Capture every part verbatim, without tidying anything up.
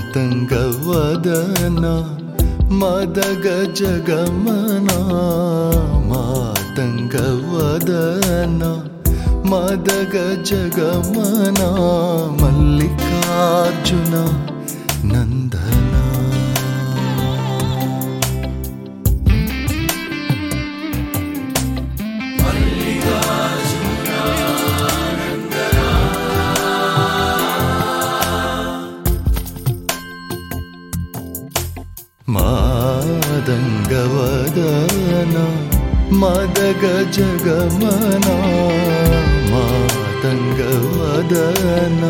ಮಾತಂಗವದನ ಮದಗಜಗಮನ ಮಾತಂಗವದನ ಮದಗಜಗಮನ ಮಲ್ಲಿಕಾರ್ಜುನ ನಂದನ. ಮಾದಂಗವದನ ಮದಗಜಗಮನ ಮಾದಂಗವದನ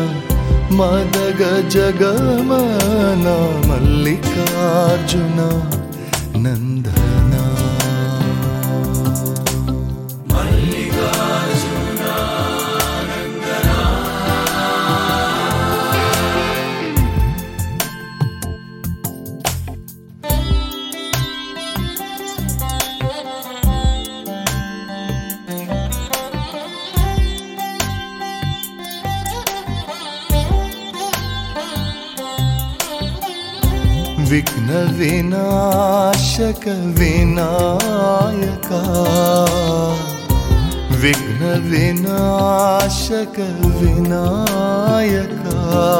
ಮದಗಜಗಮನ ಮಲ್ಲಿಕಾರ್ಜುನ ನಂದನ. ಮಲ್ಲಿಕಾರ್ಜುನ ನಂದನ. ವಿಘ್ನ ವಿನಾಶಕ ವಿನಾಯಕ ವಿಘ್ನ ವಿನಾಶಕ ವಿನಾಯಕ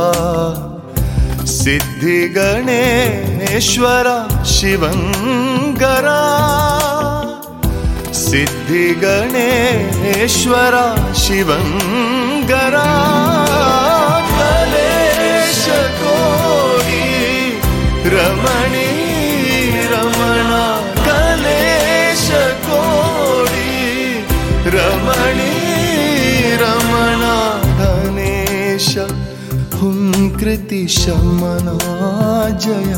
ಸಿದ್ಧಿ ಗಣೇಶ್ವರ ಶಿವಂಗರ ಸಿದ್ಧಿ ಗಣೇಶ್ವರ ಶಿವಂಗರ ಕಲೇಶ ಕೋಡಿ ರಮಣಿ ರಮಣ ಕಲೇಶ ಕೋಡಿ ರಮಣಿ ರಮಣ ಧನೇಶ ಹುಂಕೃತಿ ಶಮನ ಜಯ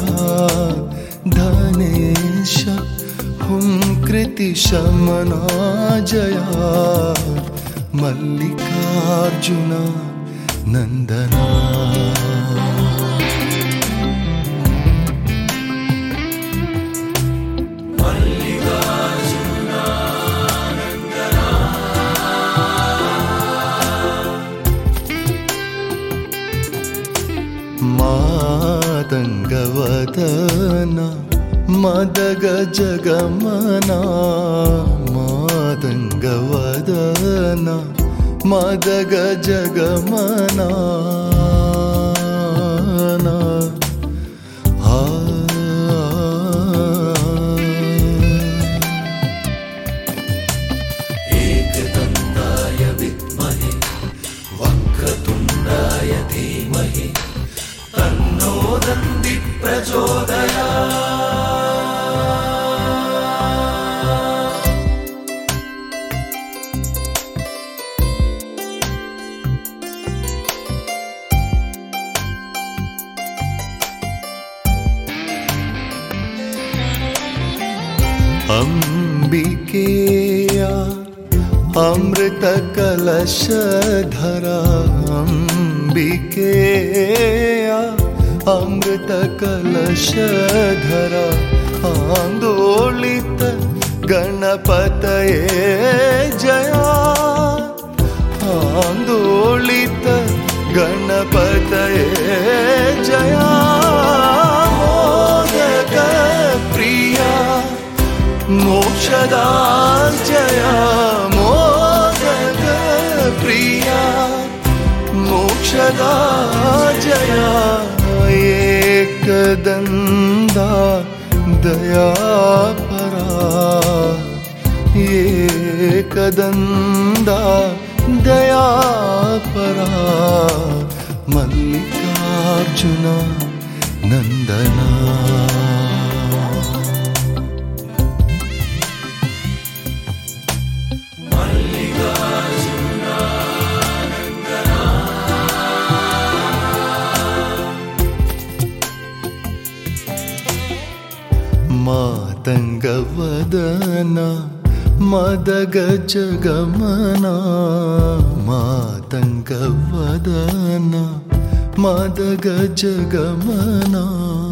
ಧನೇಶ ಹುಂಕೃತಿ ಶಮನ ಜಯ ಮಲ್ಲಿಕಾರ್ಜುನ ನಂದನ. ಮಾದಂಗವದನ ಮದಗಜಗಮನ ಮಾದಂಗವದನ ಮದಗಜಗಮನ ಆ ಏಕದಂತಾಯ ವಿದ್ಮಹೆ ವಕ್ರತುಂಡಾಯ ಧೀಮಹಿ ತನ್ನೋ ದಂದಿ ಪ್ರಚೋದಯಾತ್. ಅಂಬಿಕೆಯ ಅಮೃತ ಕಲಶಧರ ಅಂಬಿಕೆಯ ಅಮೃತ ಕಲಶಧರ ಆಂದೋಳಿತ ಗಣಪತಯೇ ಜಯ ಆಂದೋಳಿತ ಗಣಪತಯೇ ಜಯ ಮೋದಕ ಪ್ರಿಯ ಮೋಕ್ಷದಾ ಜಯ ಮೋದಕ ಪ್ರಿಯ ಮೋಕ್ಷದಾ ಜಯ ಏಕದಂದ ದಯಾಪರ ಏಕದಂದ ದಯಾಪರ ಮಲ್ಲಿಕಾರ್ಜುನ ನಂದನ. ಮಾತಂಗವದನ ಮದಗಜಗಮನ ಮಾತಂಗವದನ ಮದಗಜಗಮನ